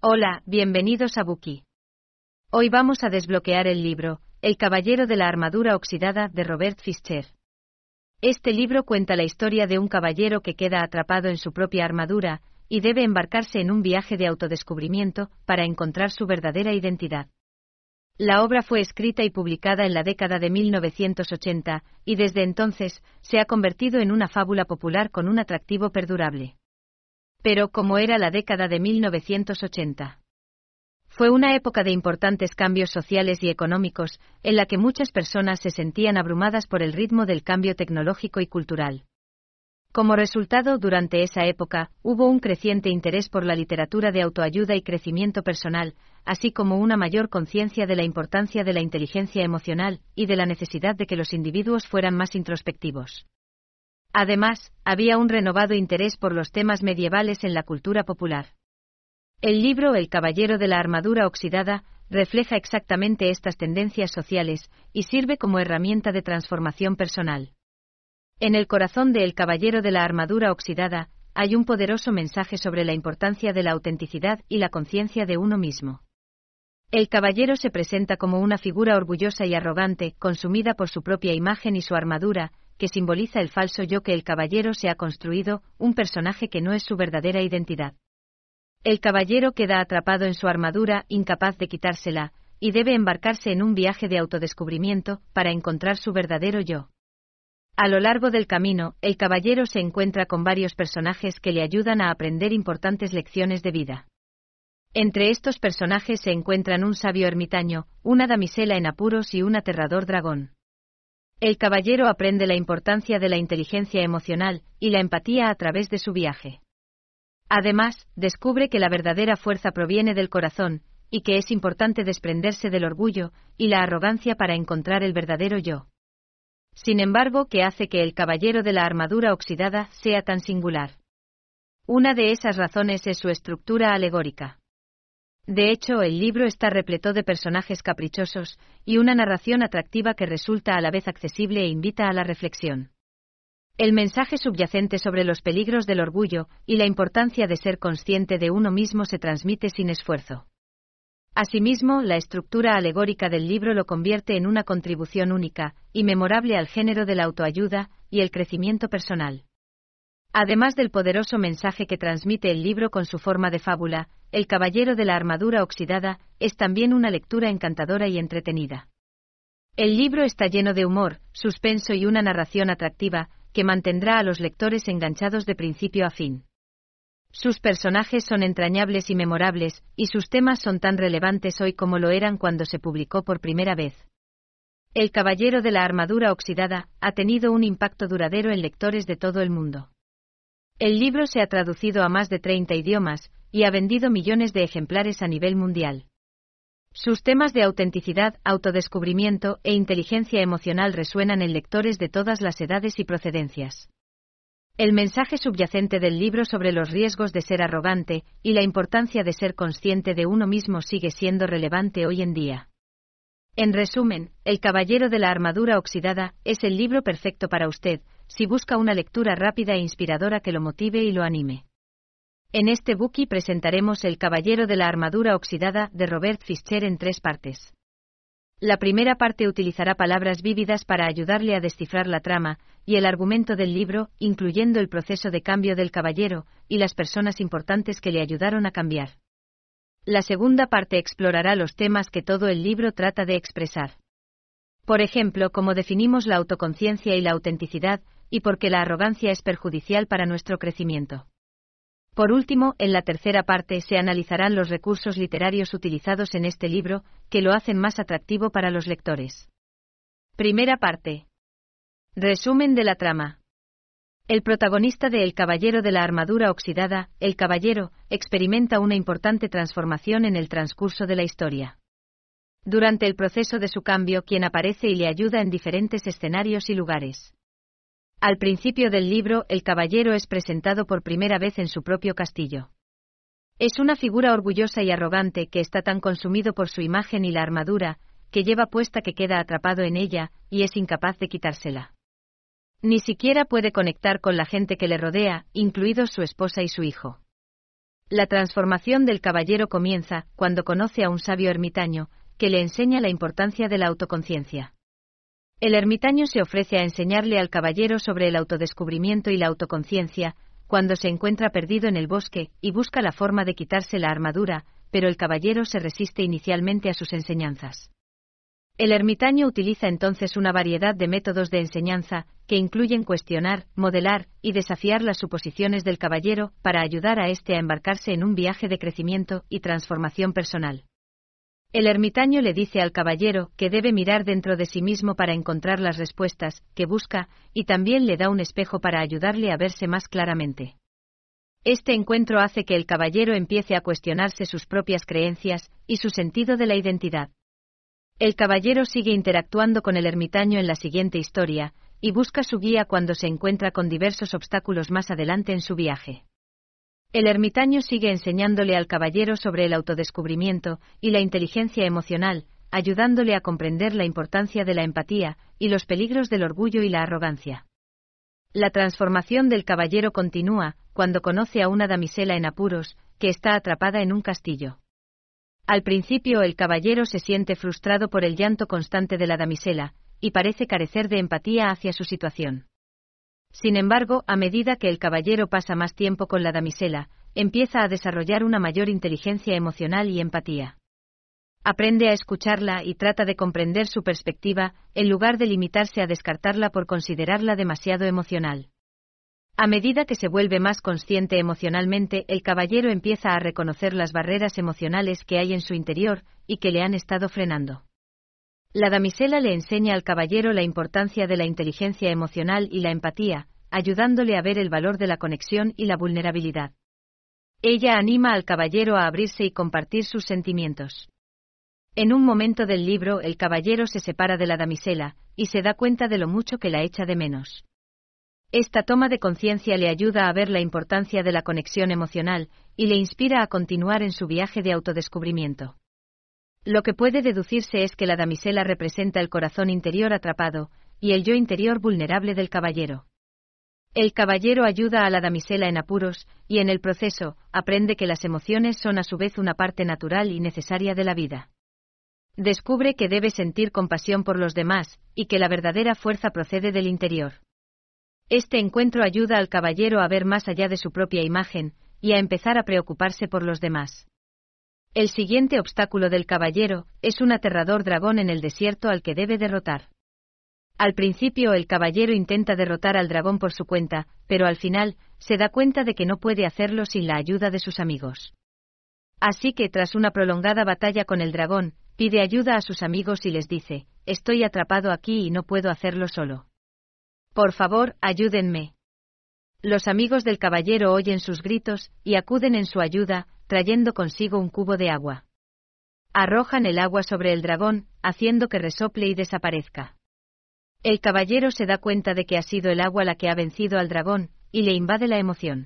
Hola, bienvenidos a Buki. Hoy vamos a desbloquear el libro, El caballero de la armadura oxidada, de Robert Fischer. Este libro cuenta la historia de un caballero que queda atrapado en su propia armadura, y debe embarcarse en un viaje de autodescubrimiento, para encontrar su verdadera identidad. La obra fue escrita y publicada en la década de 1980, y desde entonces, se ha convertido en una fábula popular con un atractivo perdurable. Pero, ¿cómo era la década de 1980? Fue una época de importantes cambios sociales y económicos, en la que muchas personas se sentían abrumadas por el ritmo del cambio tecnológico y cultural. Como resultado, durante esa época, hubo un creciente interés por la literatura de autoayuda y crecimiento personal, así como una mayor conciencia de la importancia de la inteligencia emocional, y de la necesidad de que los individuos fueran más introspectivos. Además, había un renovado interés por los temas medievales en la cultura popular. El libro El caballero de la armadura oxidada refleja exactamente estas tendencias sociales, y sirve como herramienta de transformación personal. En el corazón de El caballero de la armadura oxidada, hay un poderoso mensaje sobre la importancia de la autenticidad y la conciencia de uno mismo. El caballero se presenta como una figura orgullosa y arrogante, consumida por su propia imagen y su armadura, que simboliza el falso yo que el caballero se ha construido, un personaje que no es su verdadera identidad. El caballero queda atrapado en su armadura, incapaz de quitársela, y debe embarcarse en un viaje de autodescubrimiento, para encontrar su verdadero yo. A lo largo del camino, el caballero se encuentra con varios personajes que le ayudan a aprender importantes lecciones de vida. Entre estos personajes se encuentran un sabio ermitaño, una damisela en apuros y un aterrador dragón. El caballero aprende la importancia de la inteligencia emocional y la empatía a través de su viaje. Además, descubre que la verdadera fuerza proviene del corazón, y que es importante desprenderse del orgullo y la arrogancia para encontrar el verdadero yo. Sin embargo, ¿qué hace que el caballero de la armadura oxidada sea tan singular? Una de esas razones es su estructura alegórica. De hecho, el libro está repleto de personajes caprichosos, y una narración atractiva que resulta a la vez accesible e invita a la reflexión. El mensaje subyacente sobre los peligros del orgullo y la importancia de ser consciente de uno mismo se transmite sin esfuerzo. Asimismo, la estructura alegórica del libro lo convierte en una contribución única y memorable al género de la autoayuda y el crecimiento personal. Además del poderoso mensaje que transmite el libro con su forma de fábula, El caballero de la armadura oxidada es también una lectura encantadora y entretenida. El libro está lleno de humor, suspenso y una narración atractiva, que mantendrá a los lectores enganchados de principio a fin. Sus personajes son entrañables y memorables, y sus temas son tan relevantes hoy como lo eran cuando se publicó por primera vez. El caballero de la armadura oxidada ha tenido un impacto duradero en lectores de todo el mundo. El libro se ha traducido a más de 30 idiomas, y ha vendido millones de ejemplares a nivel mundial. Sus temas de autenticidad, autodescubrimiento e inteligencia emocional resuenan en lectores de todas las edades y procedencias. El mensaje subyacente del libro sobre los riesgos de ser arrogante y la importancia de ser consciente de uno mismo sigue siendo relevante hoy en día. En resumen, El caballero de la armadura oxidada es el libro perfecto para usted, si busca una lectura rápida e inspiradora que lo motive y lo anime. En este Buki presentaremos El caballero de la armadura oxidada, de Robert Fischer en 3 partes. La primera parte utilizará palabras vívidas para ayudarle a descifrar la trama y el argumento del libro, incluyendo el proceso de cambio del caballero y las personas importantes que le ayudaron a cambiar. La segunda parte explorará los temas que todo el libro trata de expresar. Por ejemplo, cómo definimos la autoconciencia y la autenticidad, y por qué la arrogancia es perjudicial para nuestro crecimiento. Por último, en la tercera parte se analizarán los recursos literarios utilizados en este libro, que lo hacen más atractivo para los lectores. Primera parte. Resumen de la trama. El protagonista de El caballero de la armadura oxidada, el caballero, experimenta una importante transformación en el transcurso de la historia. Durante el proceso de su cambio, quien aparece y le ayuda en diferentes escenarios y lugares. Al principio del libro, el caballero es presentado por primera vez en su propio castillo. Es una figura orgullosa y arrogante que está tan consumido por su imagen y la armadura que lleva puesta que queda atrapado en ella, y es incapaz de quitársela. Ni siquiera puede conectar con la gente que le rodea, incluidos su esposa y su hijo. La transformación del caballero comienza cuando conoce a un sabio ermitaño, que le enseña la importancia de la autoconciencia. El ermitaño se ofrece a enseñarle al caballero sobre el autodescubrimiento y la autoconciencia, cuando se encuentra perdido en el bosque y busca la forma de quitarse la armadura, pero el caballero se resiste inicialmente a sus enseñanzas. El ermitaño utiliza entonces una variedad de métodos de enseñanza, que incluyen cuestionar, modelar y desafiar las suposiciones del caballero para ayudar a éste a embarcarse en un viaje de crecimiento y transformación personal. El ermitaño le dice al caballero que debe mirar dentro de sí mismo para encontrar las respuestas que busca, y también le da un espejo para ayudarle a verse más claramente. Este encuentro hace que el caballero empiece a cuestionarse sus propias creencias y su sentido de la identidad. El caballero sigue interactuando con el ermitaño en la siguiente historia, y busca su guía cuando se encuentra con diversos obstáculos más adelante en su viaje. El ermitaño sigue enseñándole al caballero sobre el autodescubrimiento y la inteligencia emocional, ayudándole a comprender la importancia de la empatía y los peligros del orgullo y la arrogancia. La transformación del caballero continúa cuando conoce a una damisela en apuros, que está atrapada en un castillo. Al principio el caballero se siente frustrado por el llanto constante de la damisela, y parece carecer de empatía hacia su situación. Sin embargo, a medida que el caballero pasa más tiempo con la damisela, empieza a desarrollar una mayor inteligencia emocional y empatía. Aprende a escucharla y trata de comprender su perspectiva, en lugar de limitarse a descartarla por considerarla demasiado emocional. A medida que se vuelve más consciente emocionalmente, el caballero empieza a reconocer las barreras emocionales que hay en su interior y que le han estado frenando. La damisela le enseña al caballero la importancia de la inteligencia emocional y la empatía, ayudándole a ver el valor de la conexión y la vulnerabilidad. Ella anima al caballero a abrirse y compartir sus sentimientos. En un momento del libro, el caballero se separa de la damisela y se da cuenta de lo mucho que la echa de menos. Esta toma de conciencia le ayuda a ver la importancia de la conexión emocional y le inspira a continuar en su viaje de autodescubrimiento. Lo que puede deducirse es que la damisela representa el corazón interior atrapado y el yo interior vulnerable del caballero. El caballero ayuda a la damisela en apuros y en el proceso aprende que las emociones son a su vez una parte natural y necesaria de la vida. Descubre que debe sentir compasión por los demás y que la verdadera fuerza procede del interior. Este encuentro ayuda al caballero a ver más allá de su propia imagen y a empezar a preocuparse por los demás. El siguiente obstáculo del caballero es un aterrador dragón en el desierto al que debe derrotar. Al principio el caballero intenta derrotar al dragón por su cuenta, pero al final se da cuenta de que no puede hacerlo sin la ayuda de sus amigos. Así que tras una prolongada batalla con el dragón, pide ayuda a sus amigos y les dice: «Estoy atrapado aquí y no puedo hacerlo solo. Por favor, ayúdenme». Los amigos del caballero oyen sus gritos y acuden en su ayuda, trayendo consigo un cubo de agua. Arrojan el agua sobre el dragón, haciendo que resople y desaparezca. El caballero se da cuenta de que ha sido el agua la que ha vencido al dragón, y le invade la emoción.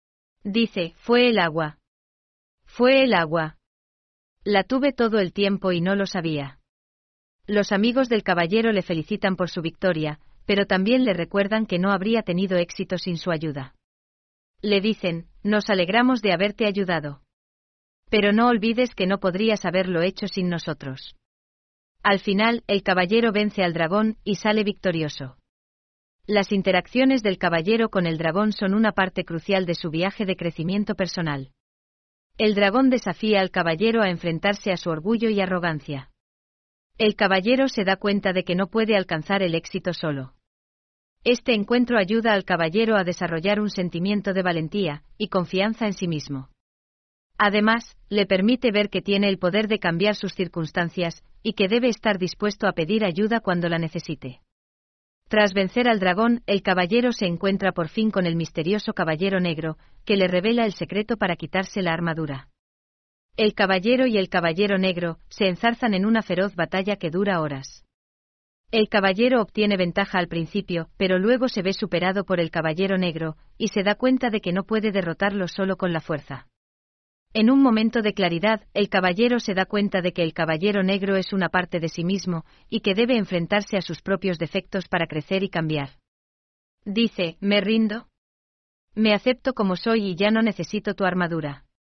Dice: «Fue el agua. Fue el agua. La tuve todo el tiempo y no lo sabía». Los amigos del caballero le felicitan por su victoria, pero también le recuerdan que no habría tenido éxito sin su ayuda. Le dicen: «Nos alegramos de haberte ayudado. Pero no olvides que no podrías haberlo hecho sin nosotros». Al final, el caballero vence al dragón y sale victorioso. Las interacciones del caballero con el dragón son una parte crucial de su viaje de crecimiento personal. El dragón desafía al caballero a enfrentarse a su orgullo y arrogancia. El caballero se da cuenta de que no puede alcanzar el éxito solo. Este encuentro ayuda al caballero a desarrollar un sentimiento de valentía y confianza en sí mismo. Además, le permite ver que tiene el poder de cambiar sus circunstancias y que debe estar dispuesto a pedir ayuda cuando la necesite. Tras vencer al dragón, el caballero se encuentra por fin con el misterioso caballero negro, que le revela el secreto para quitarse la armadura. El caballero y el caballero negro se enzarzan en una feroz batalla que dura horas. El caballero obtiene ventaja al principio, pero luego se ve superado por el caballero negro, y se da cuenta de que no puede derrotarlo solo con la fuerza. En un momento de claridad, el caballero se da cuenta de que el caballero negro es una parte de sí mismo, y que debe enfrentarse a sus propios defectos para crecer y cambiar. Dice: «Me rindo. Me acepto como soy y ya no necesito tu armadura».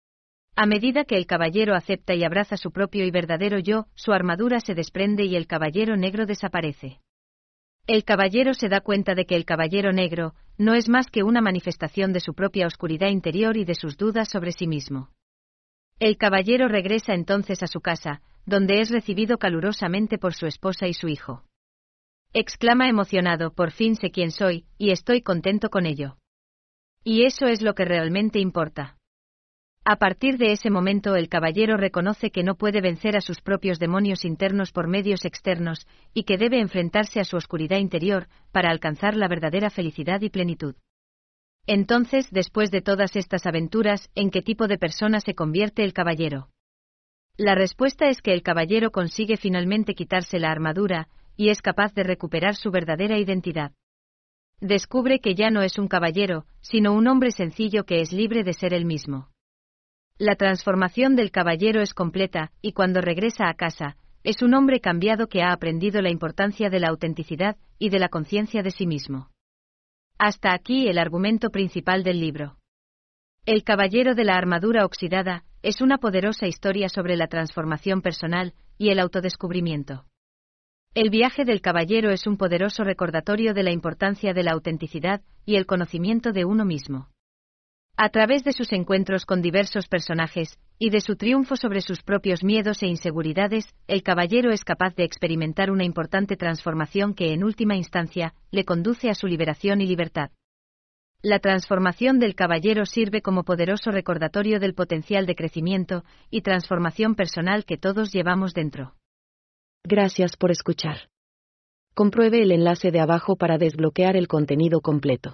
A medida que el caballero acepta y abraza su propio y verdadero yo, su armadura se desprende y el caballero negro desaparece. El caballero se da cuenta de que el caballero negro no es más que una manifestación de su propia oscuridad interior y de sus dudas sobre sí mismo. El caballero regresa entonces a su casa, donde es recibido calurosamente por su esposa y su hijo. Exclama emocionado: por fin sé quién soy, y estoy contento con ello. Y eso es lo que realmente importa. A partir de ese momento el caballero reconoce que no puede vencer a sus propios demonios internos por medios externos, y que debe enfrentarse a su oscuridad interior, para alcanzar la verdadera felicidad y plenitud. Entonces, después de todas estas aventuras, ¿en qué tipo de persona se convierte el caballero? La respuesta es que el caballero consigue finalmente quitarse la armadura, y es capaz de recuperar su verdadera identidad. Descubre que ya no es un caballero, sino un hombre sencillo que es libre de ser él mismo. La transformación del caballero es completa, y cuando regresa a casa, es un hombre cambiado que ha aprendido la importancia de la autenticidad y de la conciencia de sí mismo. Hasta aquí el argumento principal del libro. El caballero de la armadura oxidada es una poderosa historia sobre la transformación personal y el autodescubrimiento. El viaje del caballero es un poderoso recordatorio de la importancia de la autenticidad y el conocimiento de uno mismo. A través de sus encuentros con diversos personajes, y de su triunfo sobre sus propios miedos e inseguridades, el caballero es capaz de experimentar una importante transformación que en última instancia, le conduce a su liberación y libertad. La transformación del caballero sirve como poderoso recordatorio del potencial de crecimiento y transformación personal que todos llevamos dentro. Gracias por escuchar. Compruebe el enlace de abajo para desbloquear el contenido completo.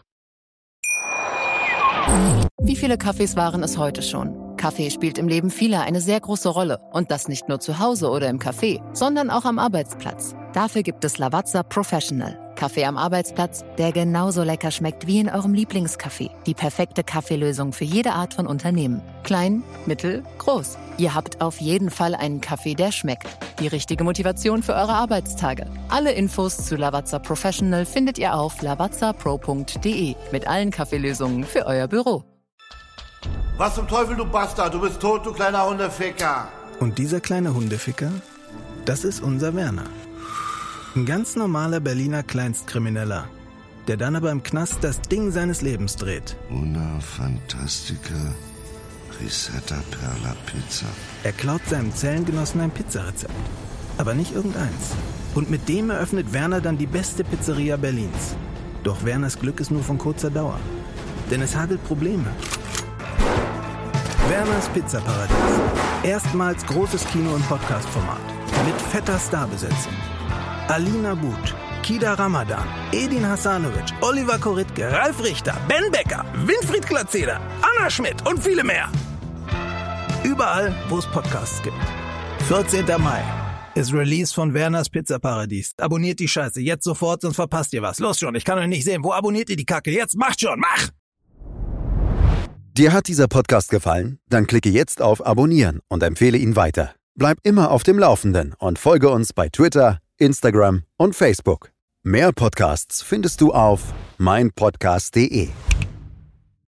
Wie viele Kaffees waren es heute schon? Kaffee spielt im Leben vieler eine sehr große Rolle. Und das nicht nur zu Hause oder im Café, sondern auch am Arbeitsplatz. Dafür gibt es Lavazza Professional. Kaffee am Arbeitsplatz, der genauso lecker schmeckt wie in eurem Lieblingscafé. Die perfekte Kaffeelösung für jede Art von Unternehmen. Klein, mittel, groß. Ihr habt auf jeden Fall einen Kaffee, der schmeckt. Die richtige Motivation für eure Arbeitstage. Alle Infos zu Lavazza Professional findet ihr auf lavazzapro.de mit allen Kaffeelösungen für euer Büro. Was zum Teufel, du Bastard? Du bist tot, du kleiner Hundeficker. Und dieser kleine Hundeficker, das ist unser Werner. Ein ganz normaler Berliner Kleinstkrimineller, der dann aber im Knast das Ding seines Lebens dreht. Una Fantastica Risetta Perla Pizza. Er klaut seinem Zellengenossen ein Pizzarezept, aber nicht irgendeins. Und mit dem eröffnet Werner dann die beste Pizzeria Berlins. Doch Werners Glück ist nur von kurzer Dauer, denn es hagelt Probleme. Werners Pizzaparadies. Erstmals großes Kino- und Podcast-Format. Mit fetter Starbesetzung. Alina But, Kida Ramadan, Edin Hasanovic, Oliver Koritke, Ralf Richter, Ben Becker, Winfried Glatzeder, Anna Schmidt und viele mehr. Überall, wo es Podcasts gibt. 14. Mai ist Release von Werners Pizzaparadies. Abonniert die Scheiße jetzt sofort, sonst verpasst ihr was. Los schon, ich kann euch nicht sehen. Wo abonniert ihr die Kacke? Jetzt macht schon, mach! Dir hat dieser Podcast gefallen? Dann klicke jetzt auf Abonnieren und empfehle ihn weiter. Bleib immer auf dem Laufenden und folge uns bei Twitter, Instagram und Facebook. Mehr Podcasts findest du auf meinpodcast.de.